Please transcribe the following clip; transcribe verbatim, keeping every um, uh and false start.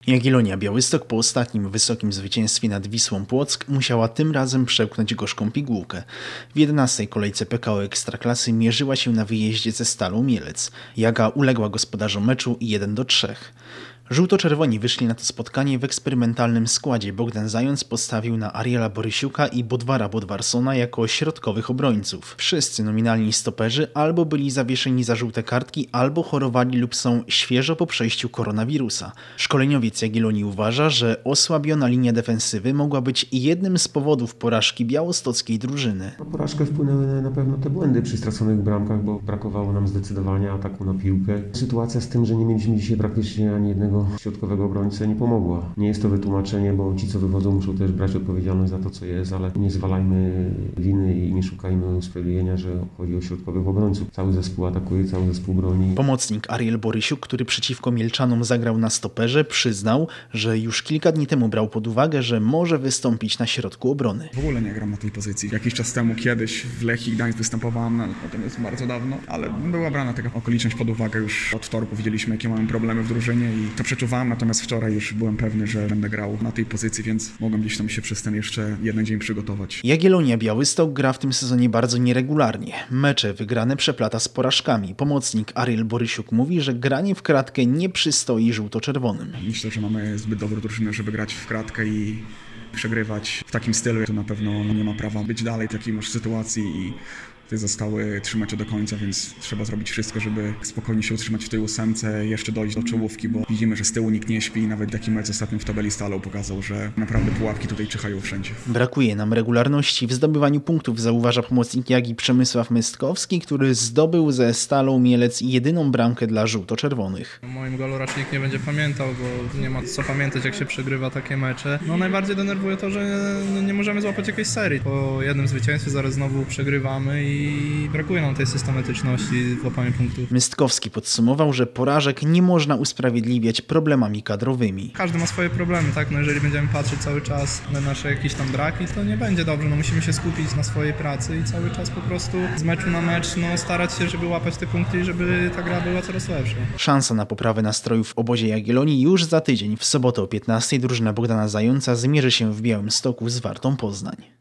Jagiellonia Białystok po ostatnim wysokim zwycięstwie nad Wisłą Płock musiała tym razem przełknąć gorzką pigułkę. W jedenastej kolejce P K O Ekstraklasy mierzyła się na wyjeździe ze Stalą Mielec. Jaga uległa gospodarzom meczu jeden do trzech. Żółto-czerwoni wyszli na to spotkanie w eksperymentalnym składzie. Bogdan Zając postawił na Ariela Borysiuka i Bodwara Bodwarsona jako środkowych obrońców. Wszyscy nominalni stoperzy albo byli zawieszeni za żółte kartki, albo chorowali lub są świeżo po przejściu koronawirusa. Szkoleniowiec Jagiellonii uważa, że osłabiona linia defensywy mogła być jednym z powodów porażki białostockiej drużyny. Na porażkę wpłynęły na pewno te błędy przy straconych bramkach, bo brakowało nam zdecydowanie ataku na piłkę. Sytuacja z tym, że nie mieliśmy dzisiaj praktycznie ani jednego środkowego obrońcę, nie pomogła. Nie jest to wytłumaczenie, bo ci, co wychodzą, muszą też brać odpowiedzialność za to, co jest, ale nie zwalajmy winy i nie szukajmy usprawiedliwienia, że chodzi o środkowych obrońców. Cały zespół atakuje, cały zespół broni. Pomocnik Ariel Borysiuk, który przeciwko Mielczanom zagrał na stoperze, przyznał, że już kilka dni temu brał pod uwagę, że może wystąpić na środku obrony. W ogóle nie gram na tej pozycji. Jakiś czas temu kiedyś w Lechii Gdańsk występowałem, no, potem jest bardzo dawno, ale była brana taka okoliczność pod uwagę. Już od wtorku widzieliśmy, jakie mamy problemy w drużynie i to przeczuwałem, natomiast wczoraj już byłem pewny, że będę grał na tej pozycji, więc mogłem gdzieś tam się przez ten jeszcze jeden dzień przygotować. Jagiellonia Białystok gra w tym sezonie bardzo nieregularnie. Mecze wygrane przeplata z porażkami. Pomocnik Ariel Borysiuk mówi, że granie w kratkę nie przystoi żółto-czerwonym. Myślę, że mamy zbyt dobrą drużynę, żeby grać w kratkę i przegrywać w takim stylu. To na pewno nie ma prawa być dalej takiej już sytuacji i zostały trzy mecze do końca, więc trzeba zrobić wszystko, żeby spokojnie się utrzymać w tej ósemce, jeszcze dojść do czołówki, bo widzimy, że z tyłu nikt nie śpi. Nawet taki mecz ostatnio w tabeli Stalą pokazał, że naprawdę pułapki tutaj czyhają wszędzie. Brakuje nam regularności w zdobywaniu punktów, zauważa pomocnik Jagi Przemysław Mystkowski, który zdobył ze Stalą Mielec jedyną bramkę dla żółto-czerwonych. O moim golu raczej nikt nie będzie pamiętał, bo nie ma co pamiętać, jak się przegrywa takie mecze. No najbardziej denerwuje to, że nie możemy złapać jakiejś serii. Po jednym zwycięstwie zaraz znowu przegrywamy i i brakuje nam tej systematyczności w łapaniu punktów. Mystkowski podsumował, że porażek nie można usprawiedliwiać problemami kadrowymi. Każdy ma swoje problemy, tak? No jeżeli będziemy patrzeć cały czas na nasze jakieś tam braki, to nie będzie dobrze. No musimy się skupić na swojej pracy i cały czas po prostu z meczu na mecz no, starać się, żeby łapać te punkty i żeby ta gra była coraz lepsza. Szansa na poprawę nastrojów w obozie Jagiellonii już za tydzień. W sobotę o piętnastej drużyna Bogdana Zająca zmierzy się w Białymstoku z Wartą Poznań.